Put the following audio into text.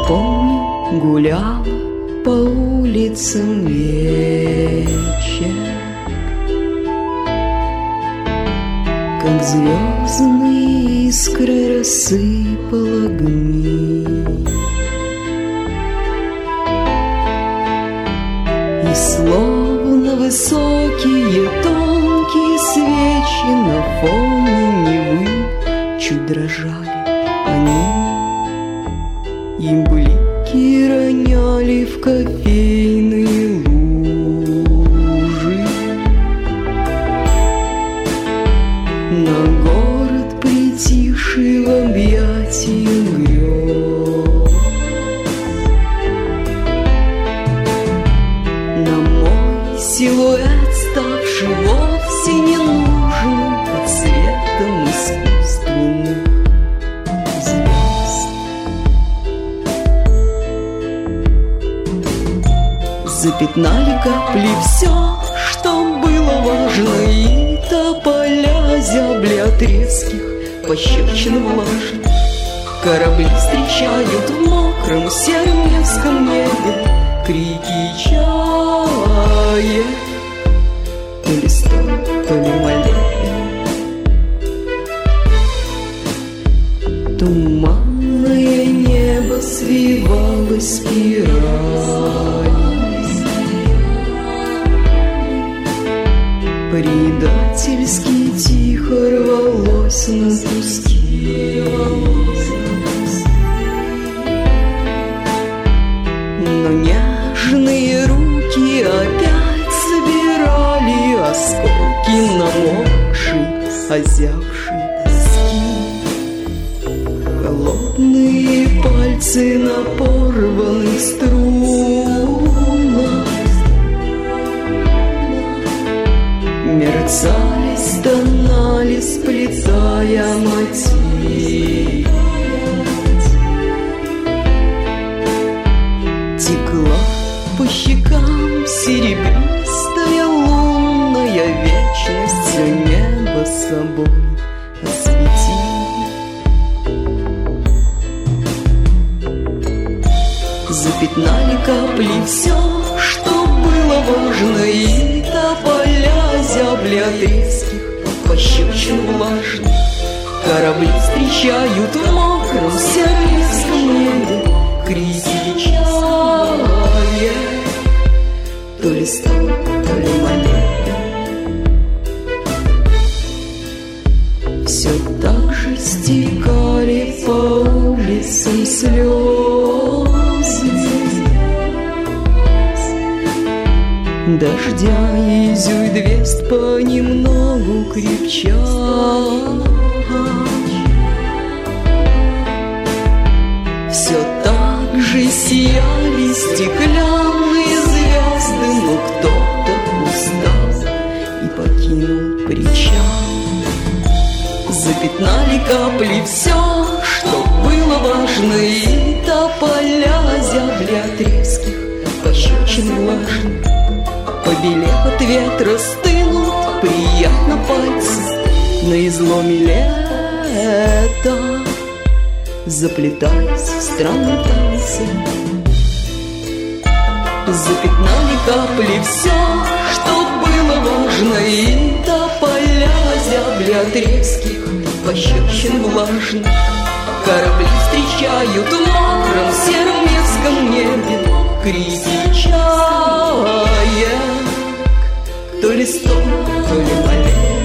помню, гуляла по улицам вечер, как звездные искры рассыпал огни, и словно высокие тонкие свечи на фоне Невы чуть дрожали они, и блики роняли в кофейные лужи. На город, притихший в объятии грез, на мой силуэт, ставший вовсе не нужен под светом искусственных звезд. Запятнали капли все, что было важно, и тополя зябли от резких пощечин влажных. Корабли встречают в мокром сером Невском небе крики чаек, то ли стой, то ли молебен. Туманное небо свивалось спираль, предательски тихо рвалось на куски, но нежные руки опять собирали осколки намокшей, озябшей тоски. Холодные пальцы на порванных струнах мерцали, стонали, сплетая мотив. Текла по щекам серебристая лунная вечность, все небо собой осветив. Запятнали капли все, что было важно, и тополя зябли от резких пощечин влажных. Корабли встречают в мокром сером небе крики чаек, то ли стой, то ли молебен. Все так же стекали по улицам слезы дождя, и Зюйдвест понемногу крепчал. Все так же сияли стеклянные звезды, но кто-то устал и покинул причал. Запятнали капли все, что было важно, и тополя зябли от резких пощечин влажных. Побелев от ветра, стынут приятно пальцы на изломе лета, заплетаясь в странные танцы. Запятнали капли все, что было важно, и тополя зябли от резких пощечин влажных. Корабли встречают в мокром сером Невском небе крики чаек, то ли стой, то ли молебен.